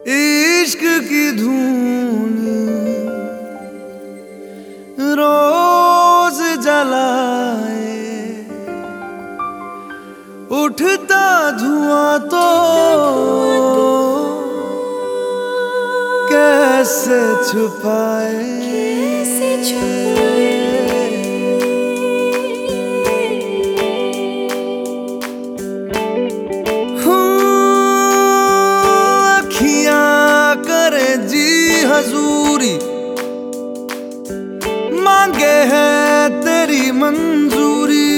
इश्क की धून रोज जलाए, उठता धुआं तो कैसे छुपाए। हजूरी मांगे है तेरी मंजूरी,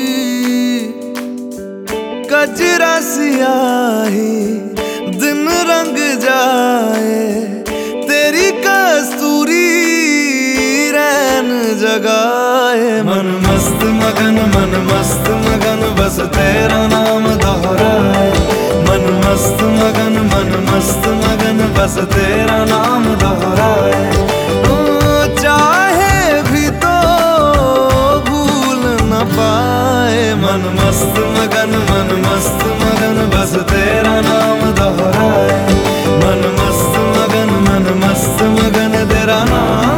कजरा सियाही दिन रंग जाए, तेरी कस्तूरी रैन जगाए। मन मस्त मगन बस तेरा नाम दोहराए। मन मस्त मगन बस तेरा नाम दोहराए। चाहे भी तो भूल न पाए। मन मस्त मगन बस तेरा नाम दोहराए। मन मस्त मगन तेरा नाम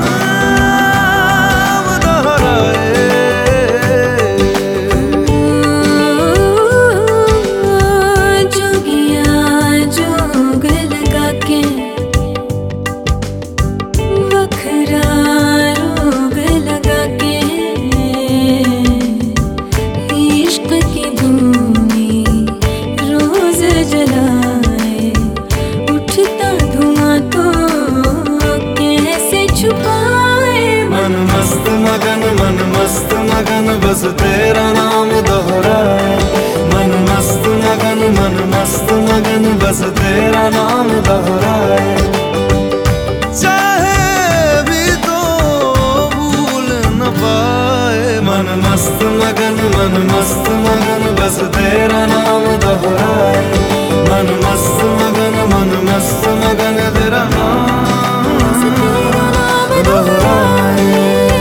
बस तेरा नाम दोहराए। मन मस्त मगन बस तेरा नाम दोहराए। चाहे भी तो भूल न पाए। मन मस्त मगन बस तेरा नाम दोहराए। मन मस्त मगन तेरा नाम दोहराए।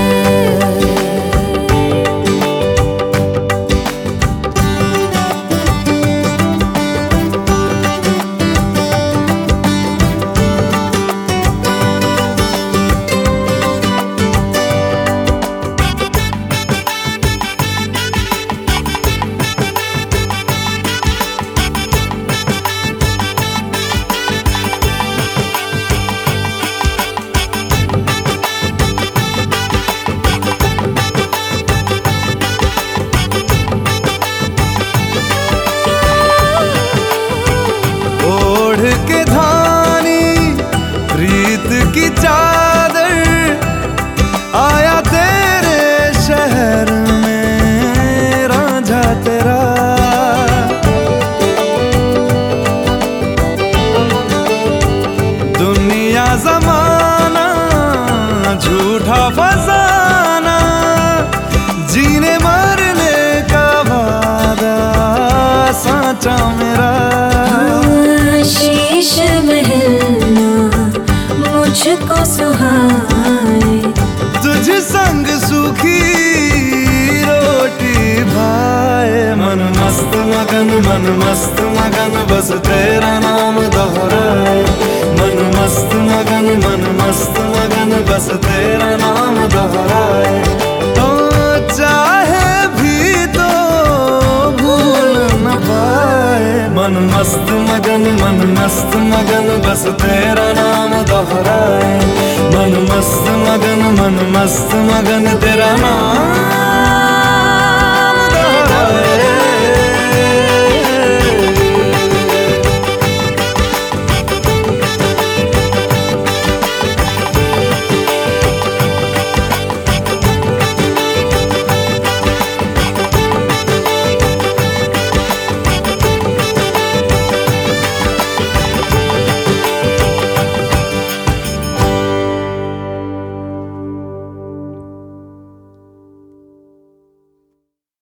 के धानी प्रीत की चादर आया तेरे शहर में रांझा तेरा। दुनिया जमाना झूठा फसाना, जीने मरने का वादा साचा मेरा। शीश महलना मुझको सुहाए, तुझ संग सूखी रोटी भाए। मन मस्त मगन बस तेरा नाम दोहराए। मन मस्त मगन बस तेरा नाम दोहराए। तो चाहे भी तो भूल न पाए। मन मस्त मगन बस तेरा नाम दोहराए। मन मस्त मगन तेरा नाम